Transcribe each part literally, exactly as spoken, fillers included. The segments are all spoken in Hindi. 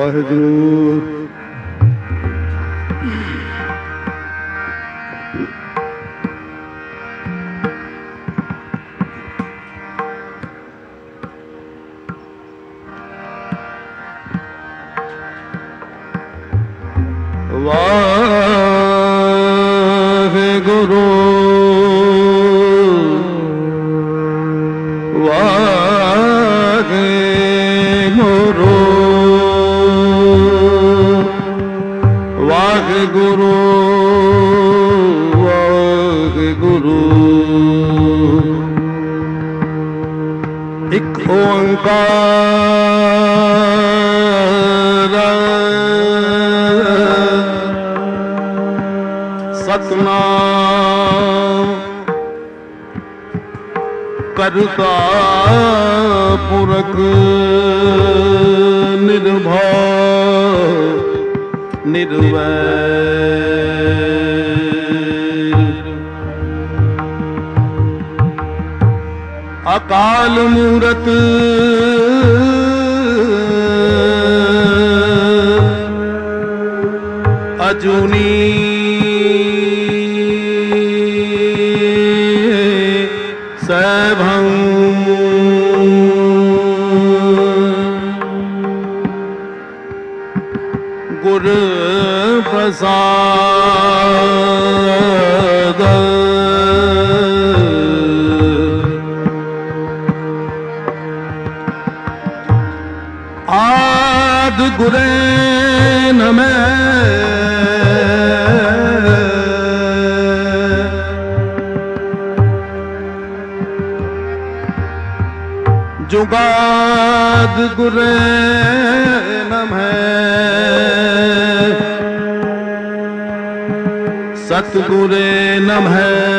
वाहिगुरु। वाहिगुरु वाहिगुरु वाहिगुरु वाहिगुरु। एक ओंकार सतनाम करता पुरख निर्भय निर्वैर। अकाल मूरत अजूनी सैभं गुर प्रसाद आद गुरे नमः जुगाद गुरे नमः सतगुरे नमः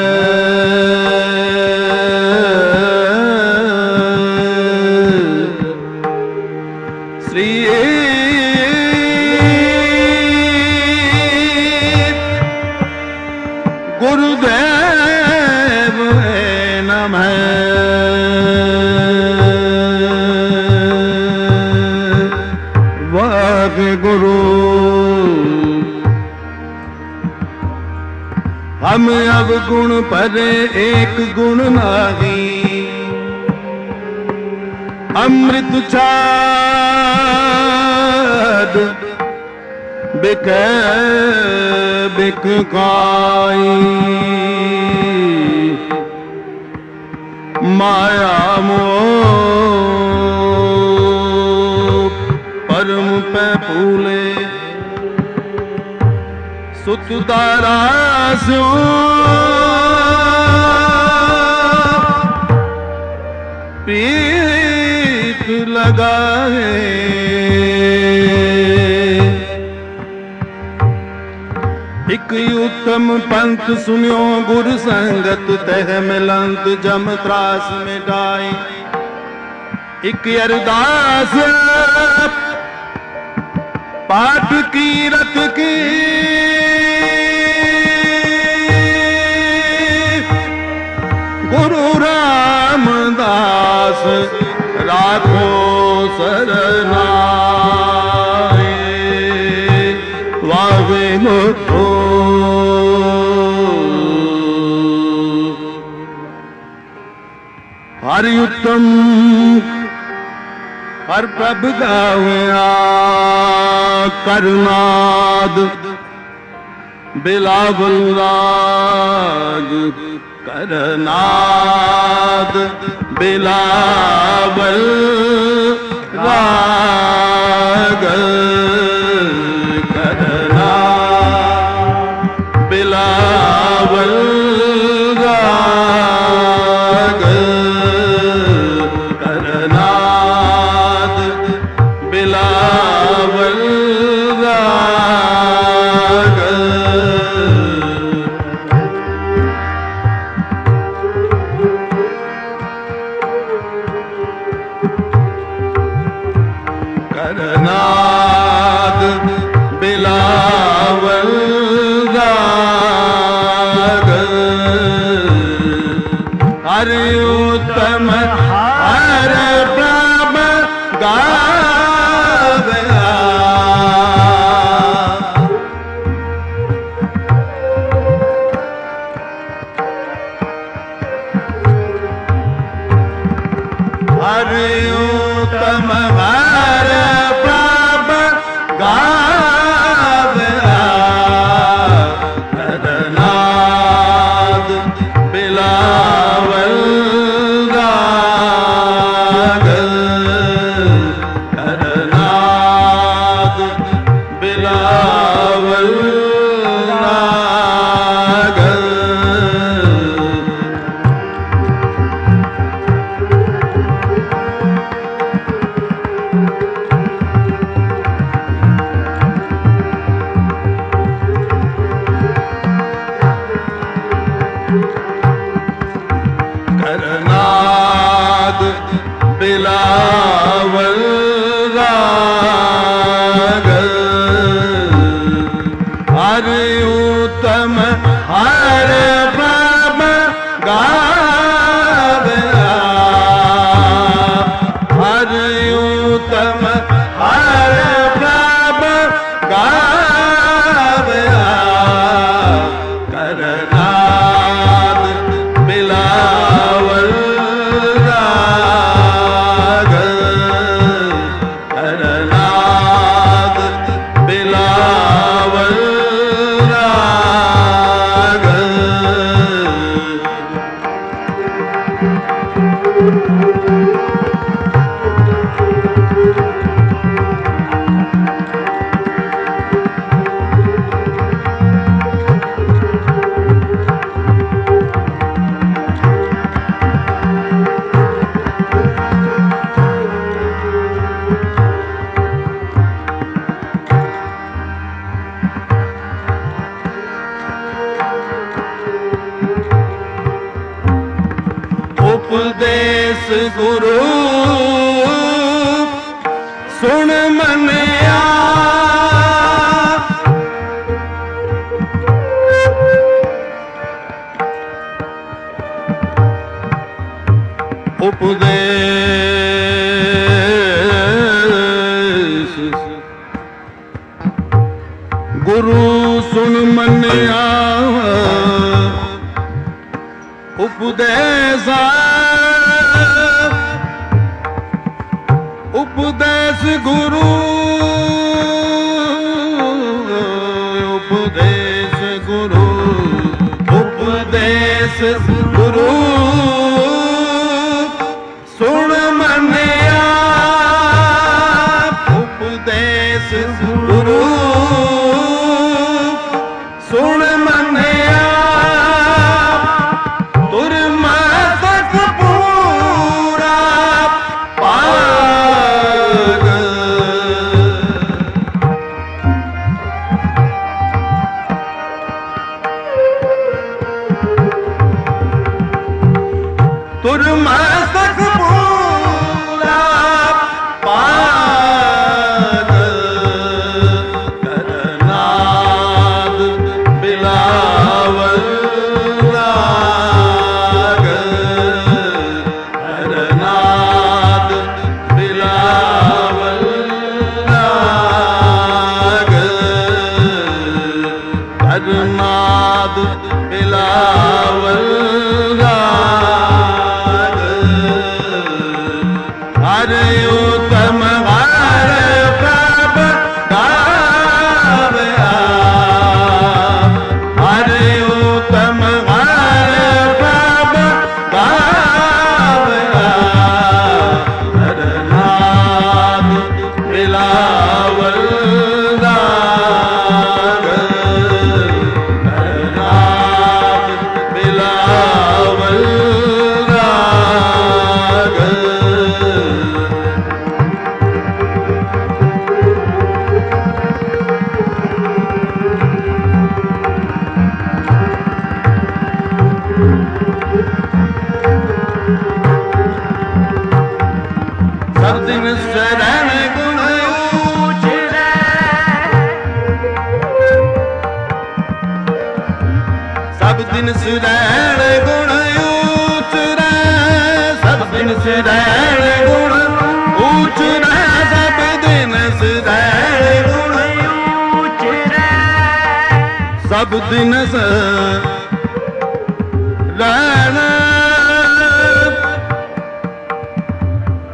श्री गुरुदेव नमः वाहिगुरु। हम अवगुण परे एक गुण नाही, अमृत छाद बिक बिक खाई। माया मोह परम पे फूले सुत तारा स्यो प्रीत लगाए। एक उत्तम पंथ सुनियो गुर संगत तह मिलंत जम त्रास मिटाई। एक अरदास पाठ की रत की गुरु रामदास राखो सरनाए। वाहिगुरु हरि उत्तम हर प्रभ गावया करनाद बिलावल राग करनाद बिलावल राग करनाद बिलावल राग करनाद बिलावल राग। करनाद बिलावल राग हरि उत्तम हर प्रभ गावया हरि उत्तम हर प्रभ गावे हरनाद बिलावल राग हरनाद बिलावल राग बिलावल राग हरि उत्तम हर प्रभ गावे हरि उत्तम हर प्रभ गावे करनाद बिलावल उपदेश गुरु सुन मनिया उपदेश गुरु सुन मनिया उपदेश उपदेश गुरु उपदेश गुरु उपदेश गुरु सुन मनिया उपदेश गुरु सुन मनिया तुरमस्तक पूरा पाग करनाद बिलावल राग करनाद बिलावल राग करनाद बिलावल हरि उत्तम हर प्रभ गावे हरि उत्तम हर प्रभ गावे हरनाद बिलावल राग हरनाद बिलावल राग सब दिन शरण गुण उचरे सब दिन शरण गुण उचरे सब दिन शरण गुण उचरे सब दिन शरण गुण उचरे सब दिन शरण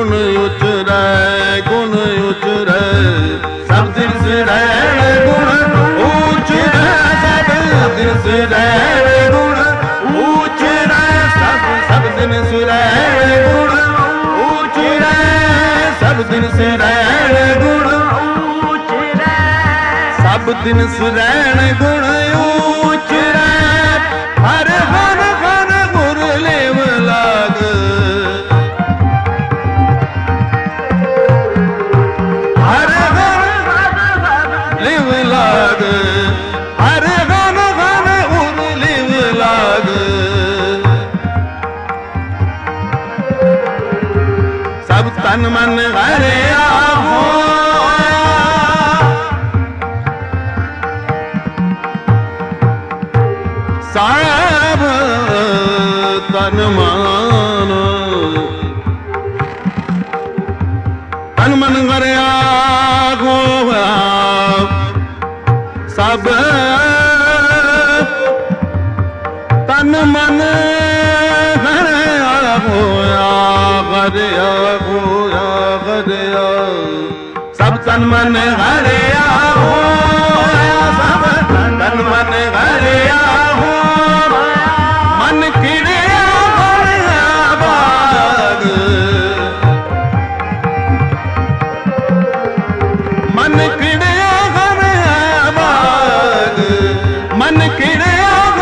गुण उचरै गुण उचरै सब दिन सिरैण गुण उचरै सब दिन सिरैण गुण उचरै सब सब दिन सिरैण गुण उचरै सब दिन सिरैण गुण उचरै सब दिन सिरैण गुण उचरै हर हर हर गुर लेव लाग हर हर लेव लाग हर हर हर गुर लेव लाग सब तन मन हरे आहो सब तन मन तन मन करे आगो सब तन मन करे आगो करे आगो करे सब तन मन करे आगो सब तन मन करे आगो मन किड़े बाग मन किड़े बाग मन किड़े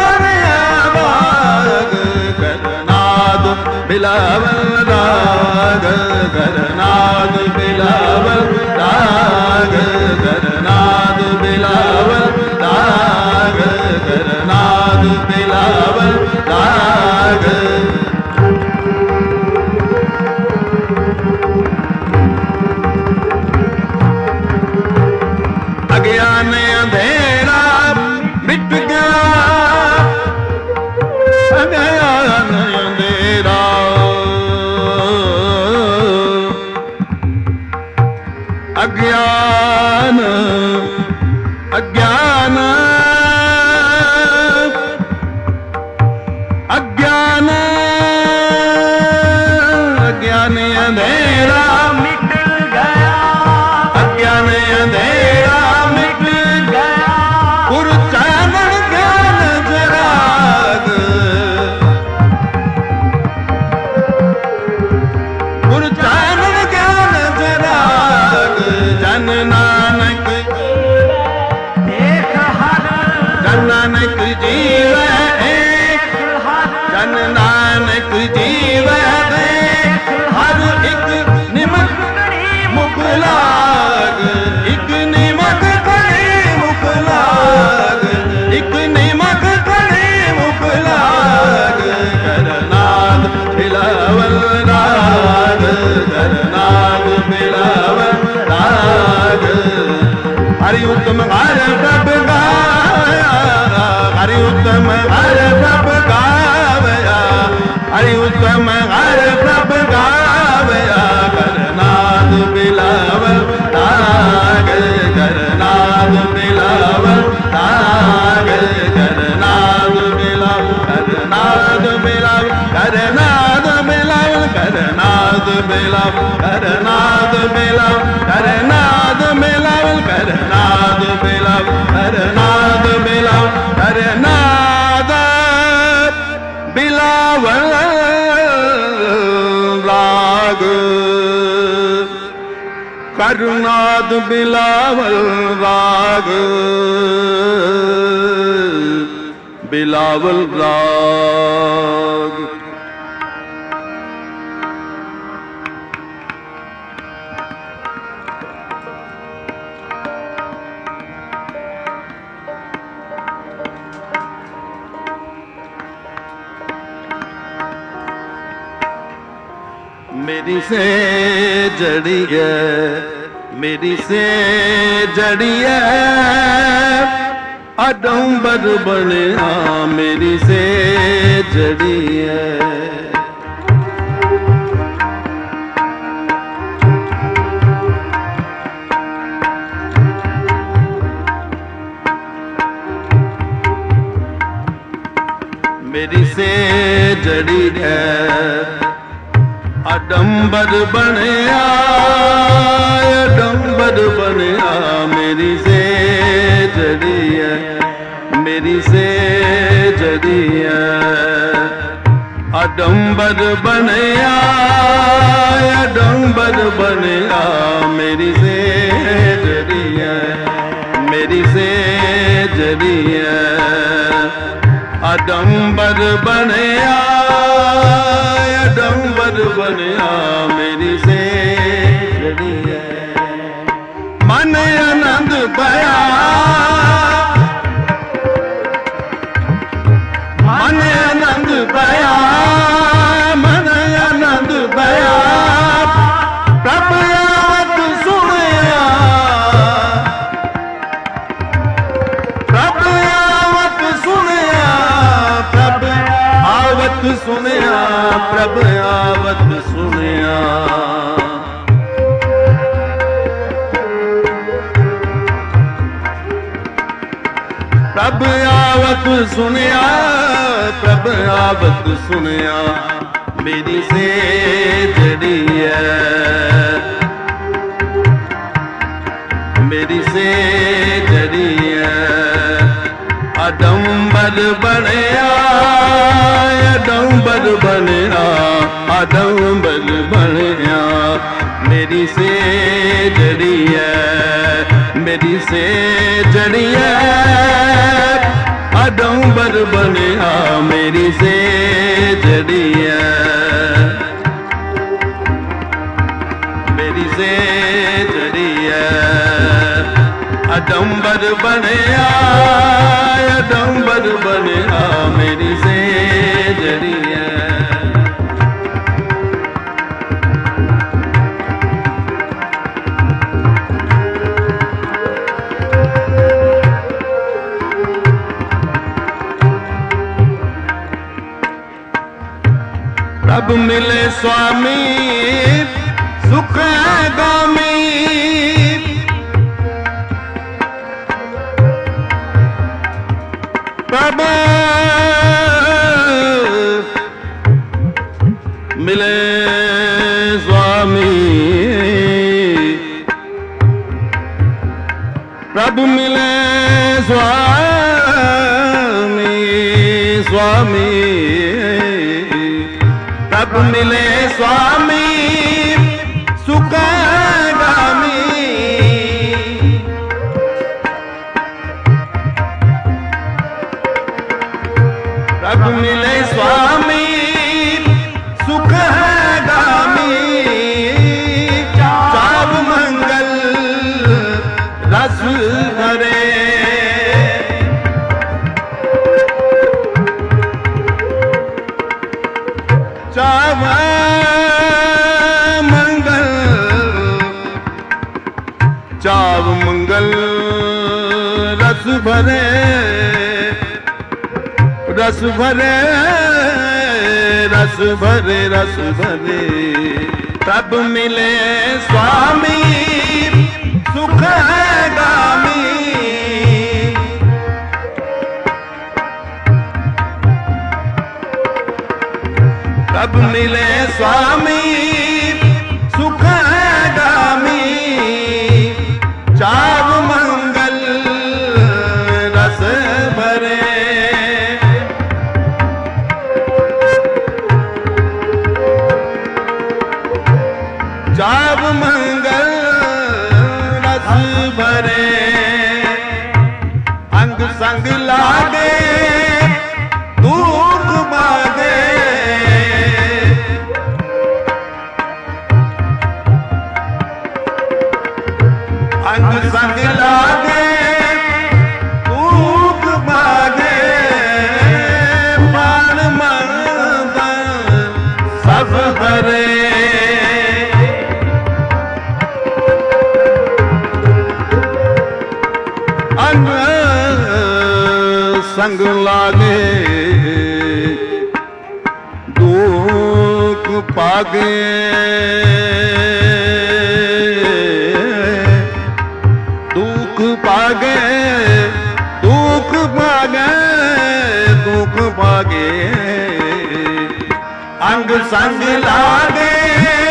बाग करनाद बिलावल राग करनाद बिलावल राग करनाद बिलावल राग करनाद बिलावल राग अज्ञान अंधेरा मिट गया अज्ञान अंधेरा अज्ञान अज्ञान अज्ञान अज्ञान अंधेरा मिट गया अज्ञान अंधेरा मिट गया गुरु चानन ज्ञान जराग गुरु चानन ज्ञान जराग जन नानक एक हर जन नानक जीव एक हर जन नानक जीव हर एक निमक मुख लाग एक निमक खड़े मुख लाग एक निमक खड़े मुख लाग करनाद बिलावल राग करनाद बिलावल राग हरि उत्तम हर प्रभ गाया हरि उत्तम हर प्रभ गावया हरि उत्तम हर प्रभ गावया करनाद बिलावल राग करनाद बिलावल राग करनाद बिलावल करनाद बिलावल करनाद बिलावल करनाद बिलावल करनाद बिलावल करनाद बिलावल करनाद बिलावल करनाद बिलावल करनाद बिलावल राग करनाद बिलावल राग बिलावल राग मेरी से जड़ी है मेरी से जड़ी है अडंबर बनिया मेरी से जड़ी है मेरी से जड़ी है अडंबर बनया अडंबर बनया मेरी से जड़ी है मेरी से जड़ी है अडंबर बनया अडंबर बनया मेरी से जड़ी है मेरी से जड़ी है अडंबर बनया अडंबर बनया मेरी से जड़ी है मन आनंद पाया मन आनंद पाया मन आनंद पाया प्रभ आवत सुनया प्रभ आवत सुनया प्रभ आवत सुनया प्रभ आवत सुनया प्रभ आवत सुनया प्रभ आवत सुनया मेरी से जड़ी है मेरी से जड़ी है अडंबर बनया अडंबर बनया अडंबर बनया मेरी से जड़ी है मेरी से जड़ी है अडंबर बनया मेरी से जड़ी है मेरी से जड़ी है अडंबर बनया अडंबर बनया मेरी से जड़ी है प्रभ मिले स्वामी सुख गामी प्रभ मिले स्वामी प्रभ मिले स्वामी स्वामी प्रभ मिले स्वामी सुख गामी प्रभ मिले स्वामी सुख गामी चाव मंगल रस भरे चाव मंगल चाव मंगल रस भरे रस भरे रस भरे रस भरे तब मिले स्वामी सुख गामी तब मिले स्वामी सुख गामी चाव मंगल रस भरे चाव मंगल रस भरे अंग संग लागे दुख मागे अंग संग लागे दुख मागे प्राण मन सब हरे अंग संग लागे दुख पागे दुख पागे दुख पागे दुख पागे अंग संग लागे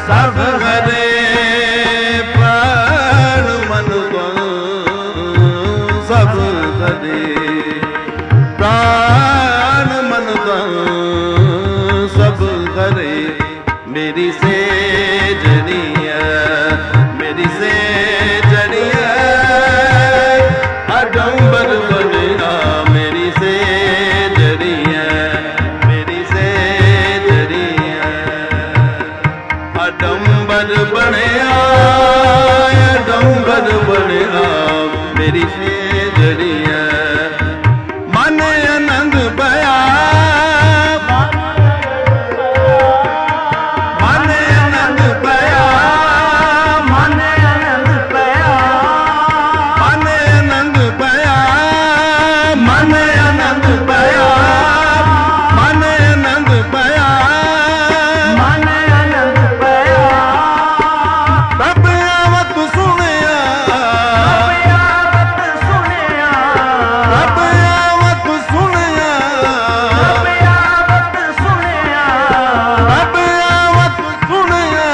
सब करे प्राण मन को सब करे प्राण मन को सब करे मेरी से जड़िया मेरी से जड़िया अडंबर बनिया मेरी से जड़िया मेरी से जड़िया अडंबर बनिया अडंबर बनिया मेरी से जड़िया मन आनंद पाया मन आनंद पाया मन आनंद पाया मन आनंद पाया मन आनंद पाया मन आनंद पाया मन आनंद पाया प्रभ आवत सुनिया प्रभ आवत सुनिया प्रभ आवत सुनिया प्रभ आवत सुनिया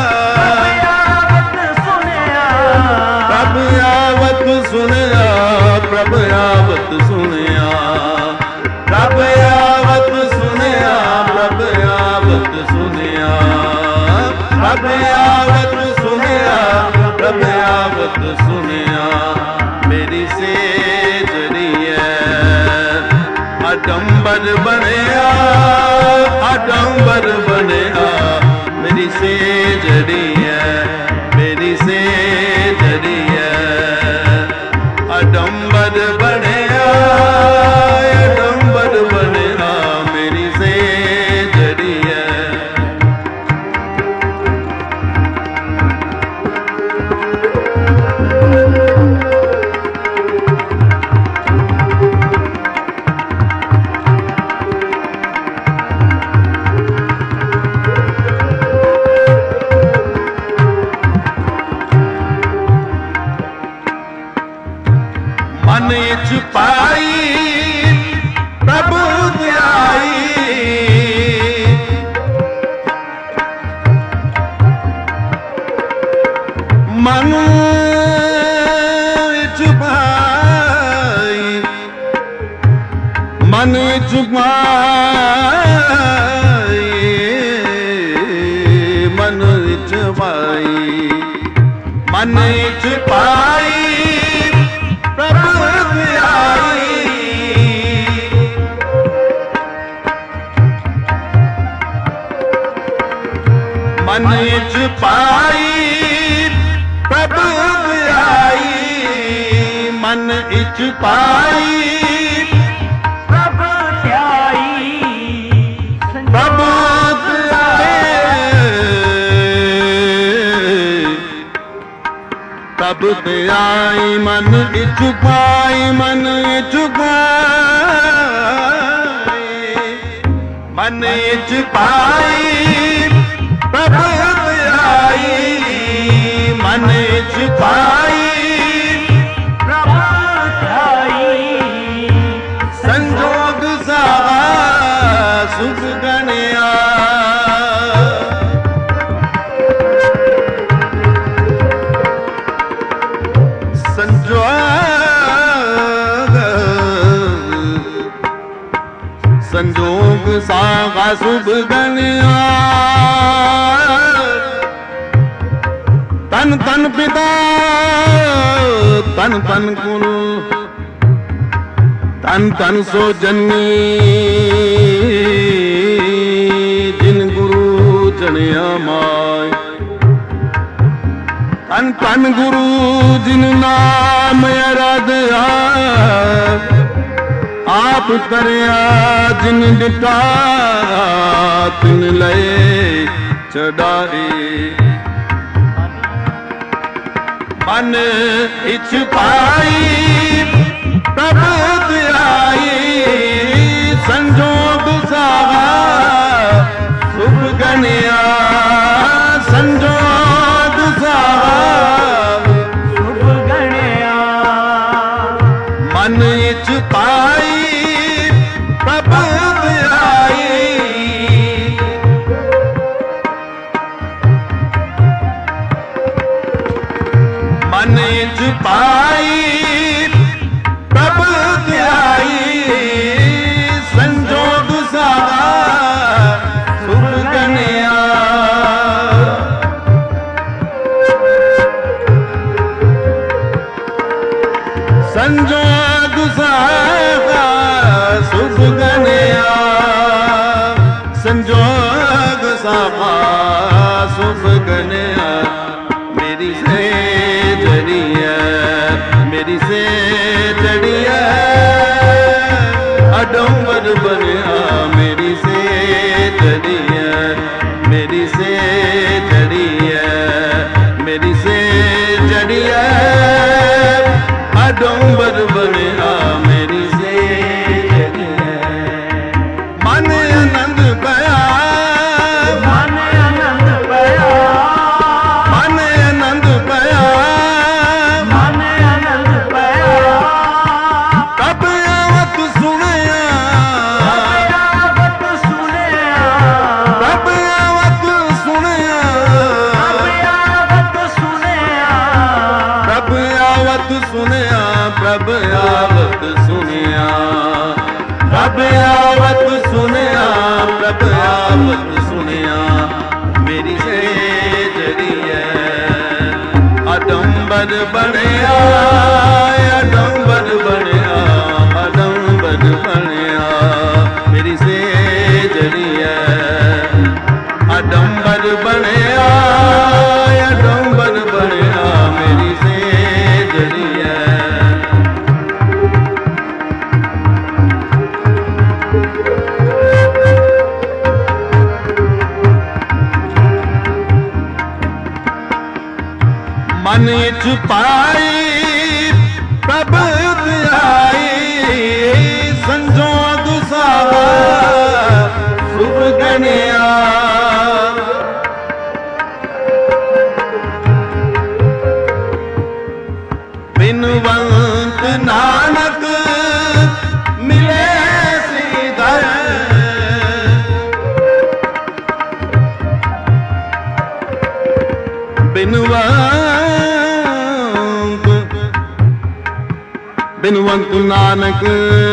प्रभ आवत सुनिया प्रभ आवत सुनिया प्रभ आवत सुनिया प्रभ आवत सुनिया प्रभ आवत सुनिया प्रभ आवत सुनिया मेरी से जड़िया अडंबर बनिया अडंबर बनिया मेरी से जड़िया मेरी से जड़िया अडंबर बनिया अडंबर बनिया मेरी से जड़िया मन छुपाई प्रभु आई मन छुपाई मन छुपाई मन छुपाई मन छुपाई प्रभु आई मन छुपाई प्रभु आई मन छुपाई प्रभु आई प्रभु प्रभु आई मन छुपाई मन छुपाई मन छुपाई प्रभु आई मन छुपाई प्रभु आई संजोग सा सुख गणिया संजोग सागा शुभ गणिया तन तन पिता तन तन कुल तन तन सो जन्नी जिन गुरु चढ़िया माय तन तन गुरु जिन नाम आराध्या आप करया जिन डिटा तिन लए चढ़ाए मन इच्छ पाई प्रभु आई संजोग सागा शुभ गणिया संजोग सागा शुभ गणिया मन इच्छ पाई प्रभु आई च पाई प्रभ ध्याई संजोग सारा सुख गनिया संजोग सारा सुख गनिया संजोग सारा सुख गनिया मेरी से जड़ी है मेरी से जड़ी है अडंबर बनिया मेरी से जड़ी है मेरी से जड़ी है मेरी से जड़ी है अडंबर बनिया मेरी से जड़ी है मन आनंद पाया मन आनंद पाया मन आनंद पाया मन आनंद पाया कब आवत सुनया कब आवत सुनया कब आवत सुनया कब आवत सुनया कब आवत सुनया प्रभ आवत सुनया प्रभ आवत सुनया प्रभ आवत सुनया मेरी से जड़ी है अडंबर बनया अडंबर बनया अडंबर बनया मेरी से जड़ी है अडंबर बनया अडंबर बनया मेरी से जड़ी है मन च पाई प्रभ ध्याई संजोग सारा सुख गनिया बिनवंत नानक मिले श्रीधर बिनवंत बिनवंत नानक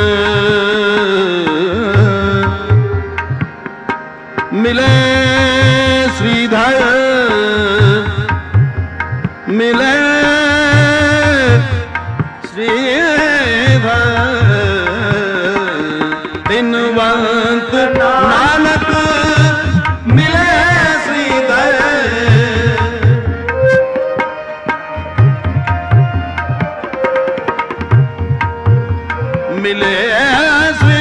मिले श्रीधर मिले श्रीधर बिनवंत नानक मिले श्रीधर मिले श्री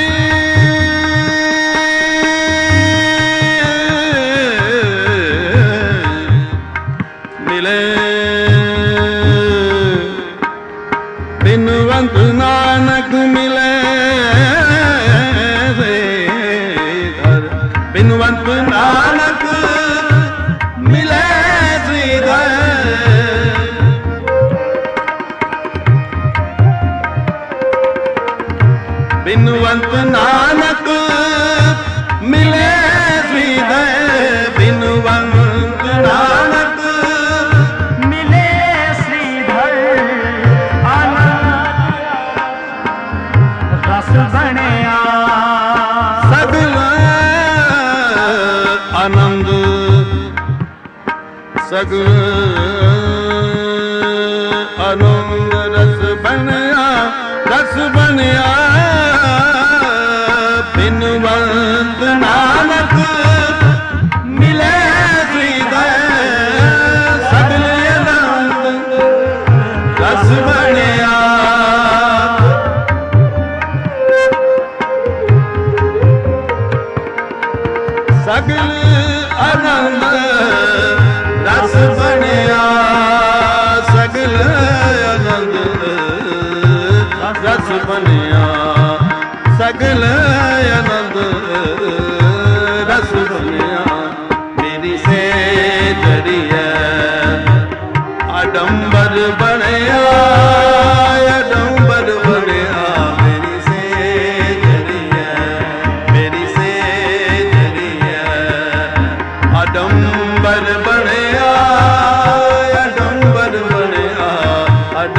मिले बिनवंत नानक मिले श्रीधर बिनवंत नानक मिले श्रीधर बिनवंत नानक मिले श्रीधर बिनवंत नानक मिले श्रीधर आनंद रस बनया सगल आनंद सगल आनंद रस बनया रस बनया बिनवंत नानक मिले श्रीधर सगल आनंद रस बनया सगल आनंद रस बनया सगल आनंद रस बनया सगल आनंद रस बनया मेरी से जड़ी है अडंबर बनया अडंबर बनया मेरी से जड़ी है मेरी से जड़ी है अडंबर बनया अडंबर बनया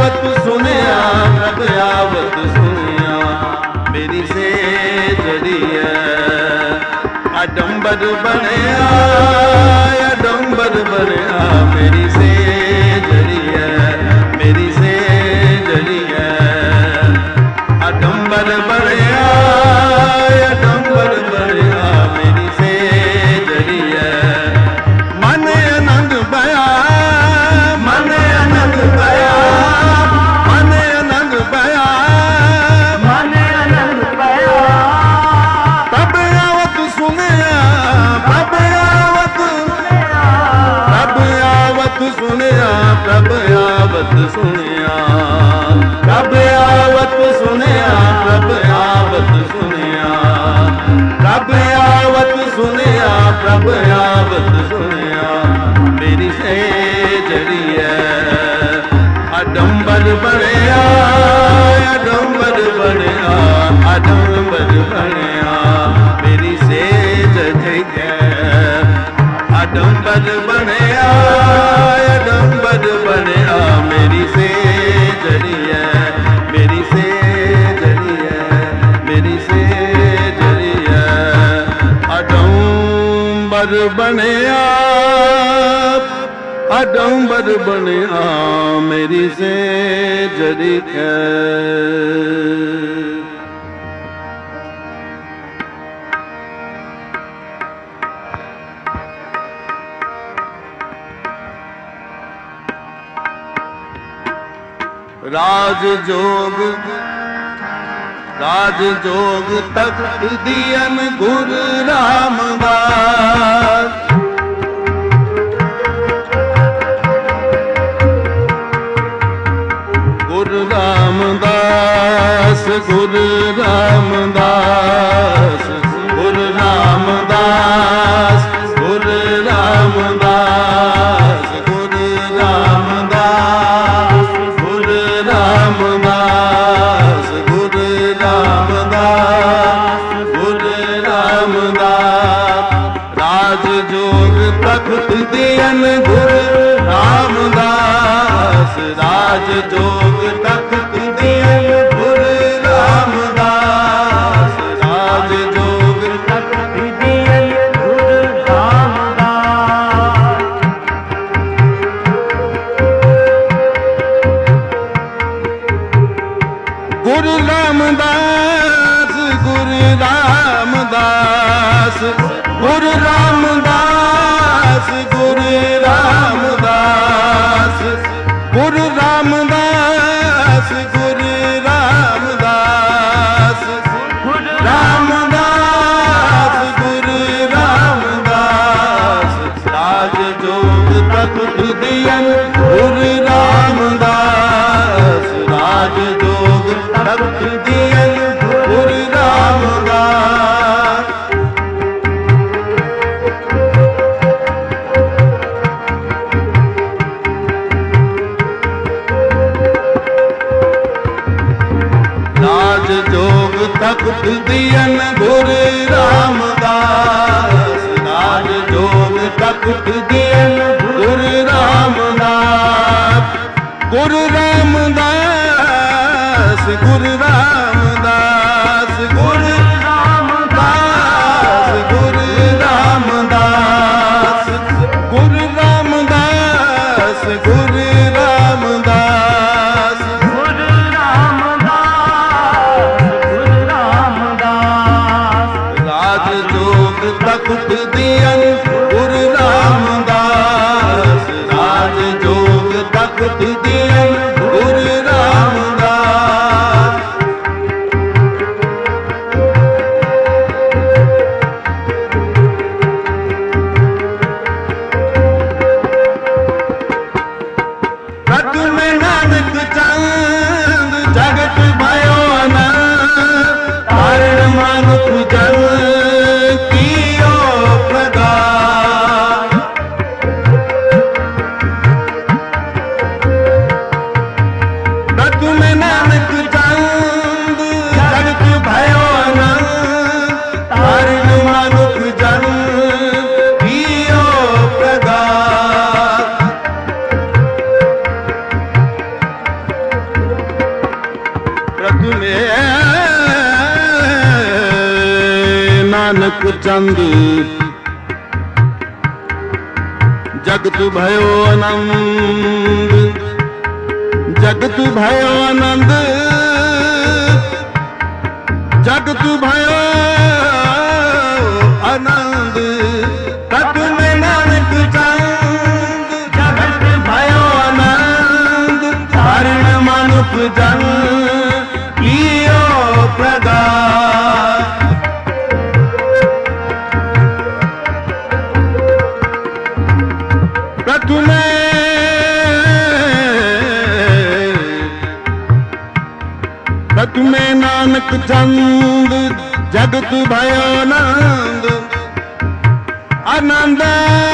आवत सुनिया प्रभ आवत सुनिया मेरी से जरिया अडंबर बनया अडंबर बनया मेरी से जरिया मेरी से जरिया अडंबर बनया अडंबर बनया मेरी से जरिया मन आनंद बया मन आनंद बया मन आनंद बया मन आनंद बया प्रभ आवत सुनिया प्रभ आवत प्रभ आवत सुनिया प्रभ आवत सुनिया प्रभ आवत सुनिया प्रभ आवत सुनिया प्रभ आवत सुनिया प्रभ आवत सुनिया मेरी से जरिया अडंबर बनया अडंबर बनया अडंबर बनया मेरी से जरिया अडंबर बनया अडंबर बनया मेरी से जरिया मेरी से जरिया मेरी से जरिया अडंबर बनया अडंबर बनया मेरी से जरिया राज जोग राज जोग तख्त दियन गुरु रामदास गुरु रामदास गुरु रामदास गुरु रामदास गुरु रामदास गुरु रामदास गुरु रामदास गुरु रामदास गुरु रामदास राज जोग तख्त दियन गुरु रामदास राज जोग तख्त दियन गुरु रामदास राज जोग तख्त दियन गुरु रामदास गुरु रामदास गुरु रामदास गुरु रामदास गुरु रामदास गुरु रामदास गुरु रामदास गुरु रामदास गुरु रामदास राज जोग तख्त दियन गुरु रामदास राज जोग तख्त दियन गुरु रामदास राज जोग तख्त दियन गुरु रामदास राज जोग तख्त दियन गुरु रामदास गुरु रामदास गुरु रामदास गुरु रामदास गुरु रामदास गुरु रामदास गुरु रामदास गुरु रामदास राज जोग तख्त दियन गुरु रामदास राज जोग तख्त दियन गुरु रामदास प्रथम नानक चंद जगत भयो आनंद कारण मानुख जन कियो प्रगार प्रथम नानक चंद जगत भयो आनंद कारण मानुख जन कियो प्रगार प्रथमे नानक चंद जगत भयो आनंद, जगत भयो आनंद, जगत भयो आनंद। प्रथमे नानक चंद जगत भयो आनंद, कारण मनुख जन कियो प्रगात। प्रथमे प्रथमे नानक चंद जगत भयो आनंद, आनंद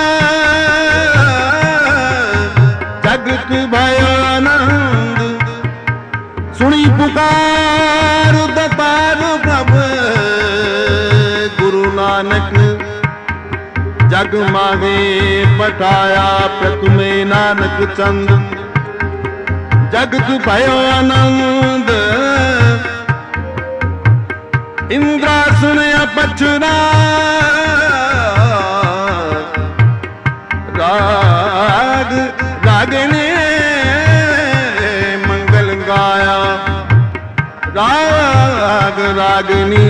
जगत भयो आनंद। सुनी पुकार दतार प्रभु गुरु नानक, जग मागे पठाया प्रथमे नानक चंद जगत भयो आनंद। इंद्रासन अपचरा राग रागिनी मंगल गाया, राग रागिनी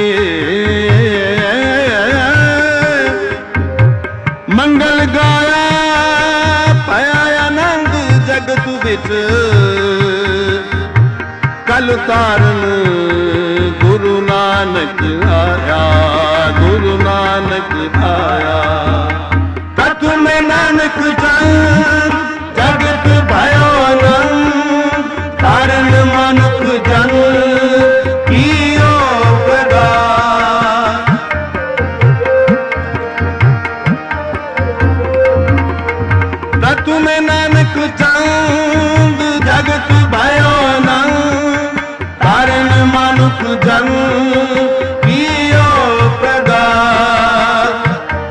मंगल गाया। पाया आनंद जगत बिच कल तारन गुरु नानक आया, गुरु नानक आया। प्रथमे नानक चंद जगत भयो आनंद, कारण मनुख जन कियो प्रगात। प्रथमे नानक चंद जगत भयो आनंद, कारण मनुख जन कियो प्रगात।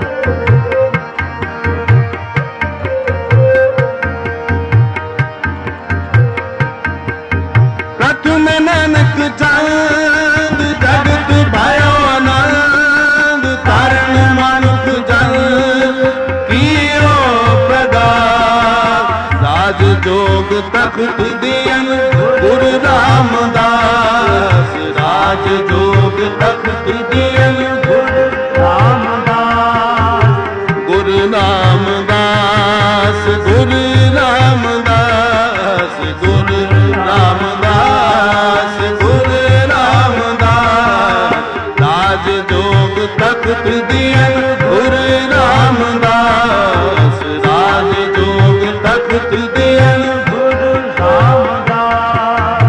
प्रथमे नानक चंद जगत भयो आनंद, कारण मनुख जन कियो प्रगात। राज जोग तख्त दियन गुरु रामदास, राज जोग तख्त दियन गुरु रामदास। गुरु रामदास, गुरु रामदास, गुरु रामदास, गुरु रामदास। राज जोग तख्त दियन गुरु रामदास, राज जोग तख्त दियन गुरु रामदास।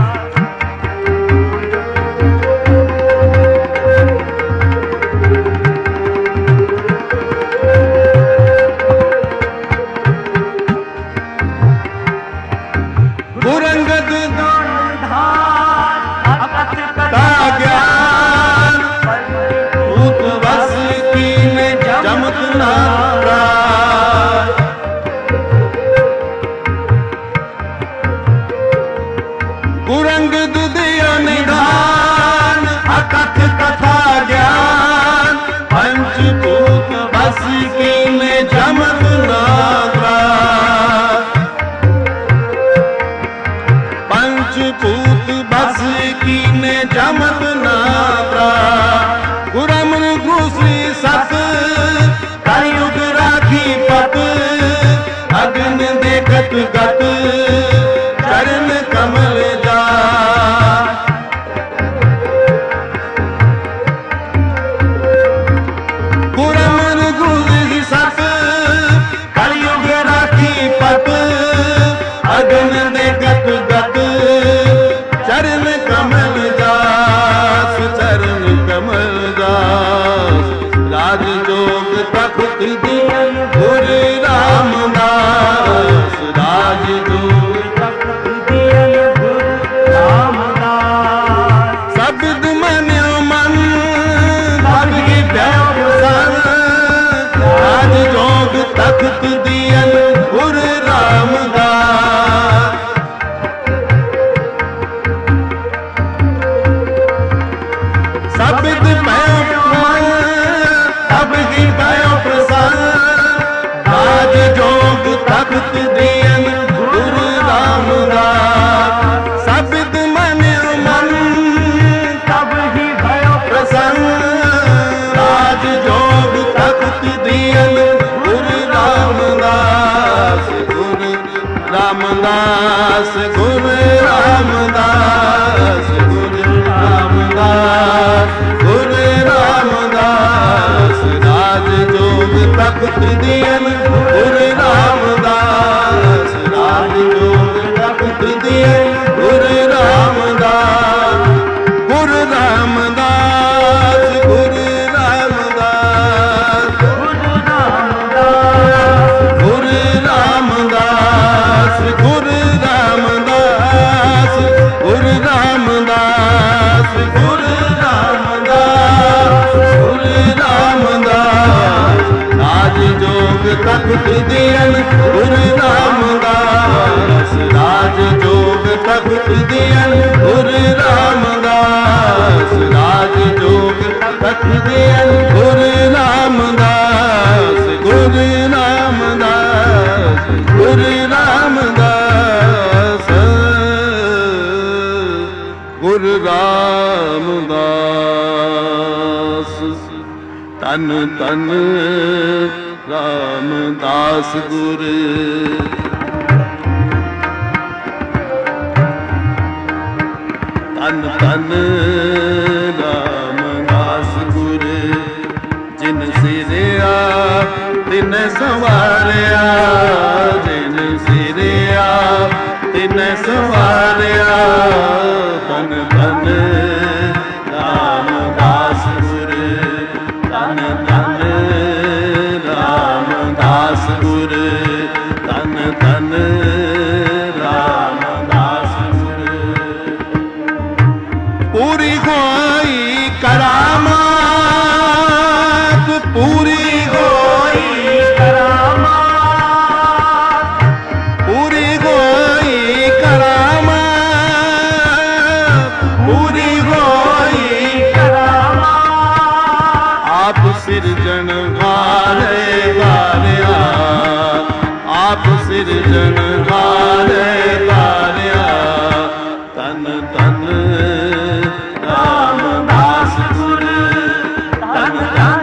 गुरंगद का ज्ञान भूत बस कीन जमत ना प्राय। गुरंगद दिया निधान अकथ कथा ज्ञान, पंचभूत बस कीन जमत ना प्राय। पंचभूत बस कीने जमत ना प्राय। गुरमन घुसी सत कलयुग राखी पत, अग्न देखत गत चरण कमल जा। रामदास गुरु रामदास गुरु रामदास गुरु रामदास राज जोग तख्त दियन गुरु रामदास राज जोग तख्त दियन गुरु रामदास गुरु रामदास गुरु रामदास गुरु रामदास गुरु रामदास गुरु रामदास गुरु रामदास गुरु रामदास राज जोग तख्त दियन गुरु रामदास राज जोग तख्त दियन गुरु रामदास राज जोग तख्त दियन गुरु रामदास गुरु रामदास गुरु रामदास गुरु रामदास तन तन रामदास गुरु तन तन रामदास गुरु जिन सिरिया तिन सवारिया जिन सिरिया तिन सवारिया तन तन रामदास गुरु तन तन रामदास गुरु तन तन रामदास गुरु पूरी होई करामात पूरी होई करामात पूरी होई करामात पूरी होई करामात आप सिरजन वाले वालिया आप सिरजन वाले वालिया तन तन रामदास गुरु तन तन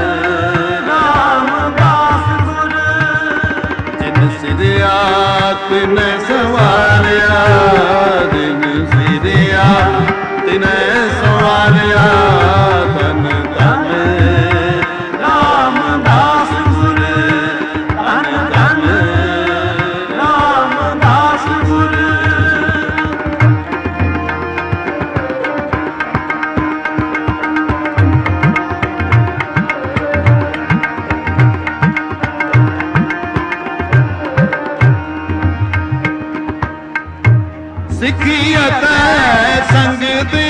रामदास गुरु जिन सिरिया तिन सवारिया जिन सिरिया तिन सवारिया तन तन रामदास गुरु तन तन रामदास गुरु सिखियत संग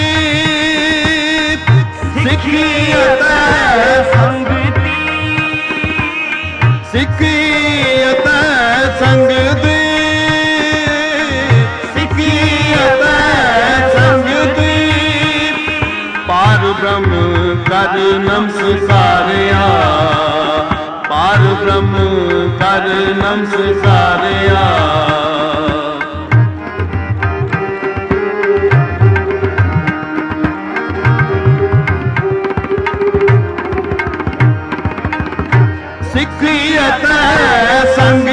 दीप सिखियत संग दीप सिखियत संग दीप सिखियत संग दीप पार ब्रह्म कर नमस्कारिया पार ब्रह्म कर नमस्कारिया सिखियत संग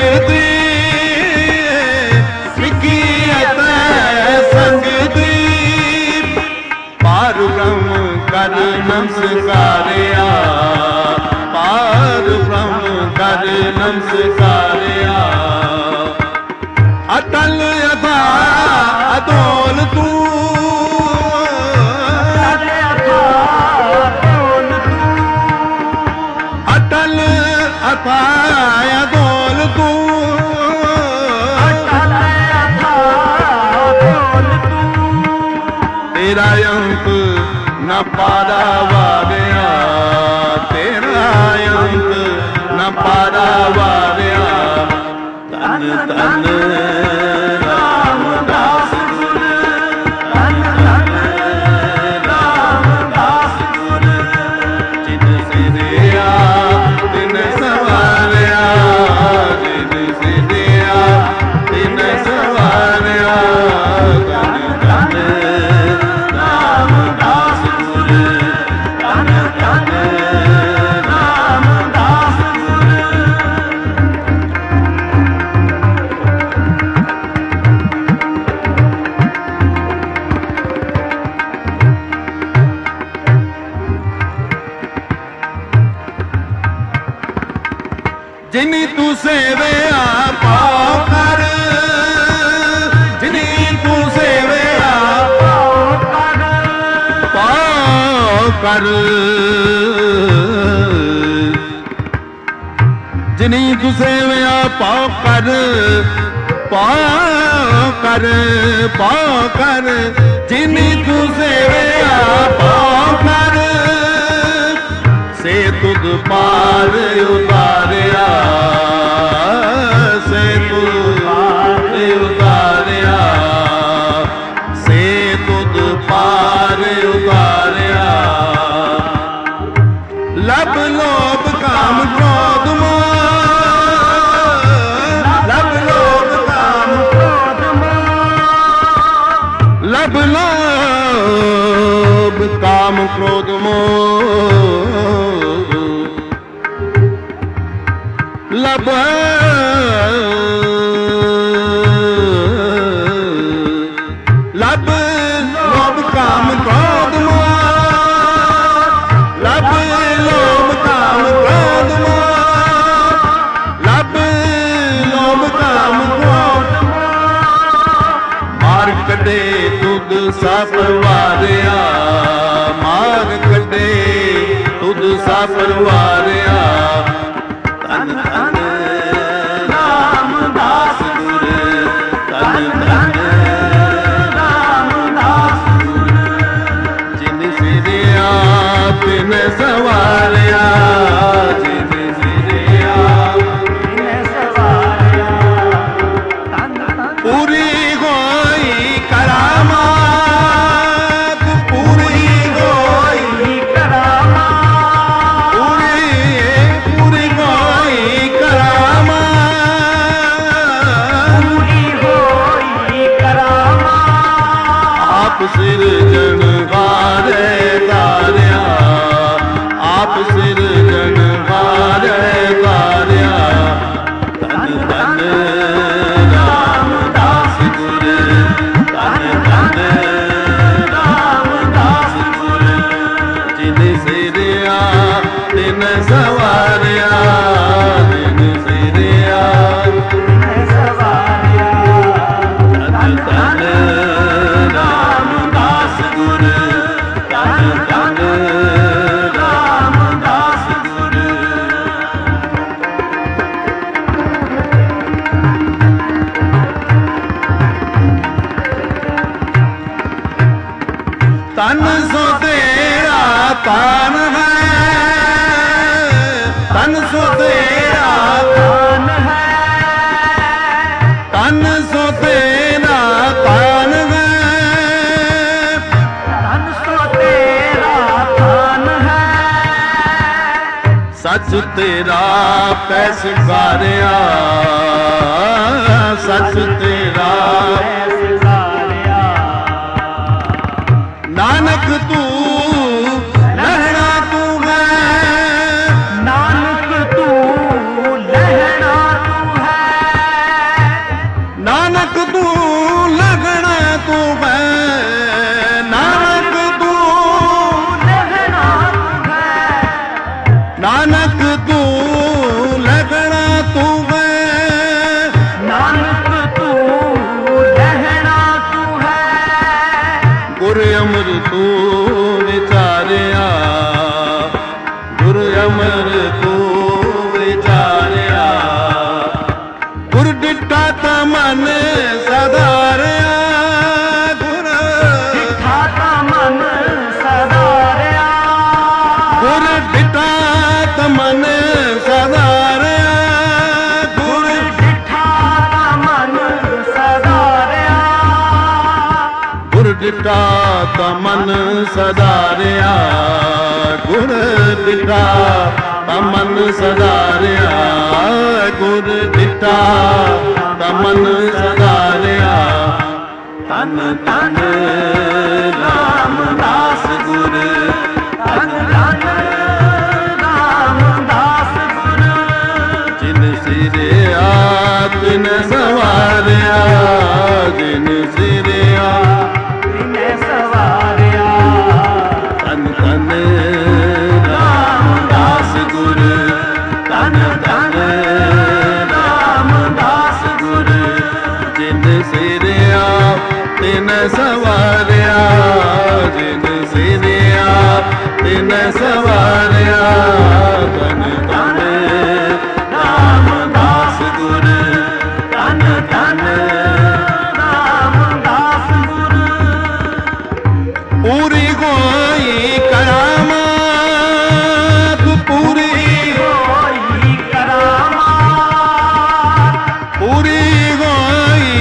दीप सिखियत संग दीप पार ब्रह्म कर नमस्कारिया पार ब्रह्म कर नमस्कारिया अटल अथा अतोल तू अटल अथाय दोल तू अटल अथाय दोल तू तेरा अंत न पारा वारिया तेरा अंत न पारा वारिया तन तन रामदास गुरु तन तन रामदास गुरु जिन सिरिया तिन सवारिया जिन सिरिया तिन सवारिया तन तन रामदास गुरु तन तन रामदास गुरु ਜਿਨੀ ਤੂੰ ਸੇਵਿਆ ਪਾਉ ਕਰ, ਜਿਨੀ ਤੂੰ ਸੇਵਿਆ ਪਾਉ ਕਰ, ਪਾਉ ਕਰ, ਜਿਨੀ ਤੂੰ ਸੇਵਿਆ ਪਾਉ ਕਰ, ਪਾਉ ਕਰ, ਪਾਉ ਕਰ, ਜਿਨੀ ਤੂੰ ਸੇਵਿਆ ਪਾਉ ਕਰ, ਸੇ ਤੁਧ ਪਾਰ ਉਤਾਰਿਆ, ਸੇ ਤੁਧ ਪਾਰ ਉਤਾਰਿਆ, ਸੇ ਤੁਧ ਪਾਰ ਉਤਾਰਿਆ। ਲਬ ਲੋਭ ਕਾਮ ਕ੍ਰੋਧ ਮੋਹ, ਲਬ ਲੋਭ ਕਾਮ ਕ੍ਰੋਧ ਮੋਹ, ਲਬ ਲੋਭ ਕਾਮ ਕ੍ਰੋਧ ਮੋਹ, ਲਬ ਲਬ ਲੋਭ ਕਾਮ ਕ੍ਰੋਧ ਮੋਹ, ਲਬ ਲੋਭ ਕਾਮ ਕ੍ਰੋਧ ਮੋਹ, ਲਬ ਲੋਭ ਕਾਮ ਕ੍ਰੋਧ ਮੋਹ। ਮਾਰ ਕੱਢੇ ਤੁਧ ਸਭ ਵਾਰਿਆ, ਮਾਰ ਕੱਢੇ ਤੁਧ ਸਭ ਵਾਰਿਆ। ਧੰਨ ਧੰਨ ਰਾਮਦਾਸ ਗੁਰ, ਧੰਨ ਧੰਨ ਰਾਮਦਾਸ ਗੁਰ, ਜਿਨ ਸਿਰਿਆ ਤਿਨ ਸਵਾਰਿਆ, ਜਿਨ ਸਿਰਿਆ ਤਿਨ ਸਵਾਰਿਆ। ਧੰਨ ਧੰਨ ਪੂਰੀ ਹੋਈ ਕਰਾਮਾਤ, ਪੂਰੀ ਹੋਈ ਕਰਾਮਾਤ, ਪੂਰੀ ਪੂਰੀ ਹੋਈ ਕਰਾਮਾਤ, ਪੂਰੀ ਹੋਈ ਕਰਾਮਾਤ। ਆਪ ਸਿਰਜਣ ਵਾਰੇ ਧਾਰਿਆ, ਆਪ ਸਿਰਜਣ ਵਾਰੇ ਧਾਰਿਆ। ਧੰਨ ਧੰਨ ਰਾਮਦਾਸ ਗੁਰ, ਧੰਨ ਧੰਨ ਰਾਮਦਾਸ ਗੁਰ, ਜਿਨ ਸਿਰਿਆ ਤਿਨ ਸਵਾਰਿਆ, ਜਿਨ ਸਿਰਿਆ ਤਿਨ ਸਵਾਰਿਆ। ਧੰਨ ਧੰਨ ਰਾਮਦਾਸ ਗੁਰ, ਧੰਨ ਧੰਨ ਰਾਮਦਾਸ ਗੁਰ। ਤਨ ਸੋ ਤੇਰਾ ਤਾਨ ਹੈ, ਤਨ ਸੋ ਤੇਰਾ ਤਾਨ ਹੈ, ਤਨ ਸੋ ਤੇਰਾ ਤਾਨ ਹੈ, ਤਨ ਸੋ ਤੇਰਾ ਤਾਨ ਹੈ। ਸੱਚ ਤੇਰਾ ਪੈ ਸਿਖਾਰਿਆ, ਸੱਚ ਤੇਰਾ ਪੈ ਸਿਖਾਰਿਆ। ਨਾਨਕ ਤੂੰ ਲਹਿਣਾ ਤੂੰ ਹੈ, ਨਾਨਕ ਤੂੰ ਲਹਿਣਾ ਤੂੰ ਹੈ, ਨਾਨਕ ਤੂੰ ਲਗਣਾ ਤੂੰ ਹੈ, ਨਾਨਕ ਤੂੰ ਲਹਿਣਾ ਤੂੰ ਹੈ, ਨਾਨਕ ਤੂੰ ਲਗਣਾ ਤੂੰ ਹੈ, ਨਾਨਕ ਤੂੰ ਲਹਿਣਾ ਤੂੰ ਹੈ। ਗੁਰ ਅਮਰ ਤੂੰ ਵਿਚਾਰਿਆ, ਗੁਰ ਅਮਰ ਤੂੰ ਵਿਚਾਰਿਆ। ਗੁਰ ਡਿੱਠਾ ਤਾ ਮਨ ਸਦਾਰਿਆ, ਗੁਰ ਡਿੱਠਾ ਤਾ ਮਨ ਸਦਾਰਿਆ, ਗੁਰ ਡਿੱਠਾ ਤਾ ਮਨ ਸਦਾਰਿਆ, ਗੁਰ ਡਿੱਠਾ ਤਾ ਮਨ ਸਦਾਰਿਆ। ਗੁਰ ਡਿੱਠਾ ਤਾ ਮਨ ਸਦਾਰਿਆ, ਗੁਰ ਡਿੱਠਾ ਤਾ ਮਨ ਸਦਾਰਿਆ, ਗੁਰ ਡਿੱਠਾ ਤਾ ਮਨ ਸਦਾਰਿਆ। ਧੰਨ ਧੰਨ ਰਾਮਦਾਸ ਗੁਰ, ਧੰਨ ਧੰਨ ਰਾਮਦਾਸ ਗੁਰ, ਜਿਨ ਸਿਰਿਆ ਤਿਨ ਸਵਾਰਿਆ, ਜਿਨ ਸਿਰਿਆ ਤਿਨ ਸਵਾਰਿਆ। ਧੰਨ ਧੰਨ ਰਾਮਦਾਸ ਗੁਰ, ਧੰਨ ਧੰਨ तिन सवारिया जिन सिरिया तिन सवारिया धन धन रामदास गुर धन धन रामदास गुर पूरी होई करामात पूरी होई करामात पूरी होई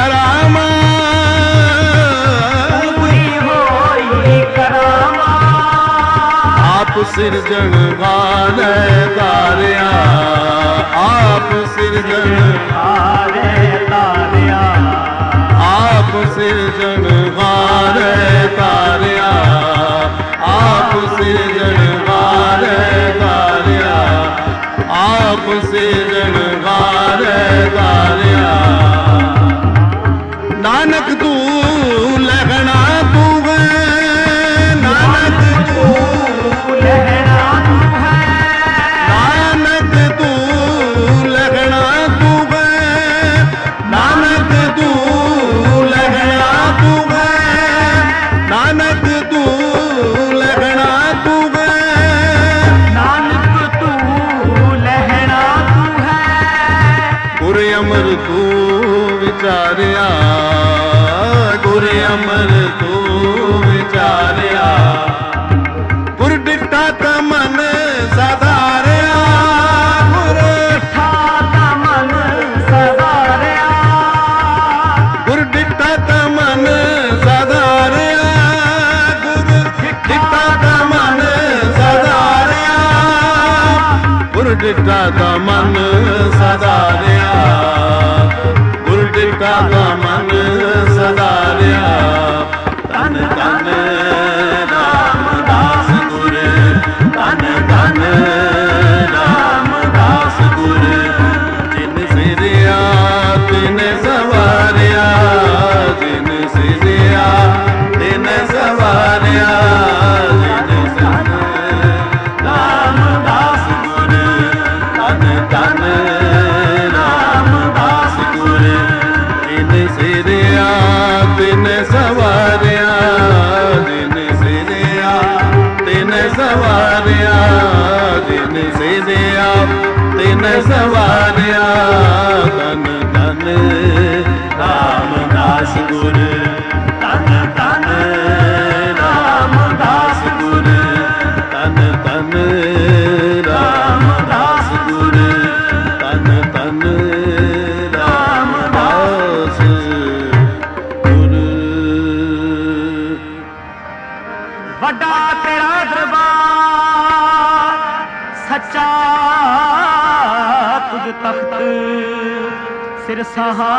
करामात पूरी होई करामात आप सिरजन वाले तारिया आप सिरजन वाले तारिया आप सिरजन वाले तारिया आप सिरजन वाले तारिया आप सिरजन वाले तारिया नानक तू लहना तू है नानक तू लहना तू है नानक तू लहना तू है नानक तू लहना तू है नानक तू लहना तू है नानक तू लहना तू है गुर अमर तू विचारिया गुर अमर तू विचारिया गुर डिठा ता मन सदारिया गुर डिठा ता मन सदारिया गुर डिठा ता मन सदारिया गुर डिठा ता मन सदारिया गुर डिठा ता मन सदारिया गुर डिठा ता मन सदारिया धन धन रामदास गुर धन धन रामदास गुर जिन सिरिया तिन सवारिया जिन सिरिया तिन सवारिया जिन सिरिया रामदास गुर धन धन रामदास गुर जिन सिरिया तिन सवारिया जिन सिरिया तिन सवारिया जिन सिरिया तिन सवारिया धन धन रामदास गुर धन धन रामदास गुर धन धन रामदास गुर धन धन रामदास गुर वड्डा तेरा दरबार सच्चा तुझ तख्त सिर सहा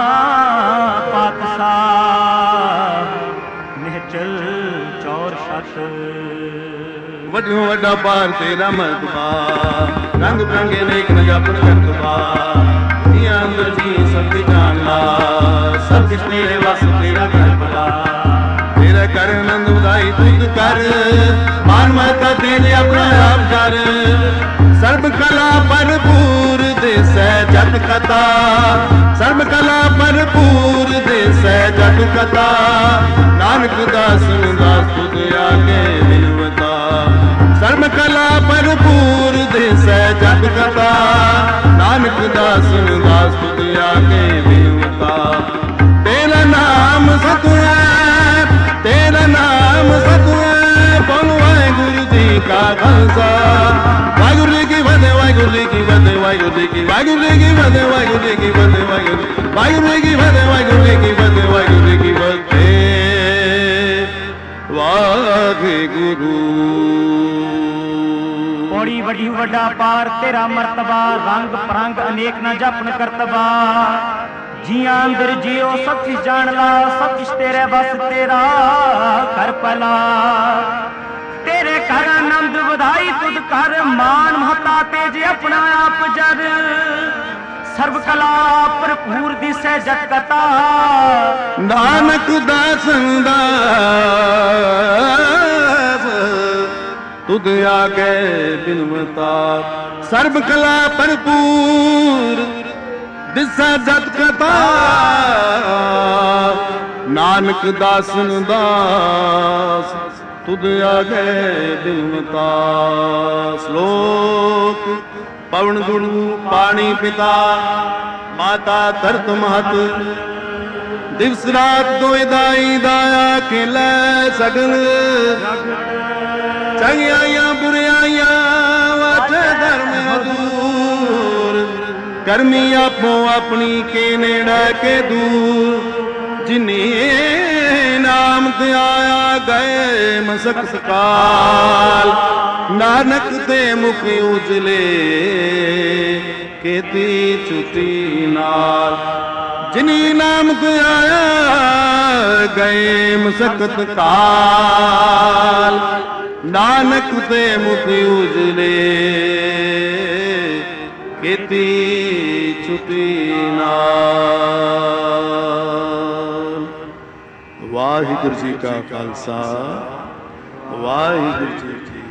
पातशाह निहचल चौर शत वड्डो वड्डा पार तेरा मर्तबा रंग बिरंगे नेक न जापन करतबा जिया अंदर जी सब जान ला सब किस तेरे वस तेरा घर भला तेरा कर नंद उदाई तुझ कर मान मता तेरे अपना आप कर सर्व कला भरपूर देस जट कथा सर्व कला भरपूर देस जट कथा नानक दास दास तुझ आगे विनवता सर्व कला भरपूर देस जट कथा नानक दास दास तुझ आगे विनवता तेरा नाम सतुआ तेरा नाम सतुआ बोलो वाहिगुरु जी का खालसा वाहिगुरु जी की फतेह वाहिगुरु जी की फतेह वाहिगुरु जी की वाहिगुरु जी की फतेह वाहिगुरु जी की फतेह वाहिगुरु वाहिगुरु जी की फतेह वाहिगुरु जी की फतेह वाहिगुरु जी की फतेह वाहिगुरु बड़ी वड्डी वड्डा पार तेरा मर्तबा रंग परंग अनेक न जपन करतबा जिया अंदर जियो सब किस जान ला सब किस तेरे बस तेरा कर पला तेरे कर आनंद बधाई तुझ कर मान महता तेज अपना आप जर सर्व कला भरपूर दिसे जट कथा नानक दासन दास तुद आगे बिनवता सर्व कला भरपूर दिसा जट कथा ਨਾਨਕ ਦਾਸਨ ਦਾਸ ਤੁਧ ਆਗੇ ਬਿਨਤਾ। ਸ਼ਲੋਕ ਪਵਨ ਗੁਰੂ ਪਾਣੀ ਪਿਤਾ ਮਾਤਾ ਧਰਤ ਮਹਤ। ਦਿਵਸ ਰਾਤ ਦੋਇ ਦਾਈ ਦਾਇਆ ਖੇਲੇ ਸਗਨ। ਚੰਗਿਆਈਆਂ ਬੁਰਿਆਈਆਂ ਵਾਜੇ ਧਰਮ ਅਦੂਰ। ਕਰਮੀ ਆਪੋ ਆਪਣੀ ਕੇ ਨੇੜਾ ਕੇ ਦੂਰ। ਜਿਨੀ ਨਾਮ ਧਿਆਇਆ ਗਏ ਮਸਕਤ ਕਾਲ। ਨਾਨਕ ਦੇ ਮੁਖ ਉਜਲੇ ਕੀਤੀ ਛੁਟੀ ਨਾਲ। ਜਿਨੀ ਨਾਮ ਧਿਆਇਆ ਗਏ ਮਸਕਤ ਕਾਲ। ਨਾਨਕ ਦੇ ਮੁਖ ਉਜਲੇ ਕੀਤੀ ਛੁਟੀ ਨਾਲ। ਵਾਹਿਗੁਰੂ ਜੀ ਕਾ ਖਾਲਸਾ ਵਾਹਿਗੁਰੂ ਜੀ ਕੀ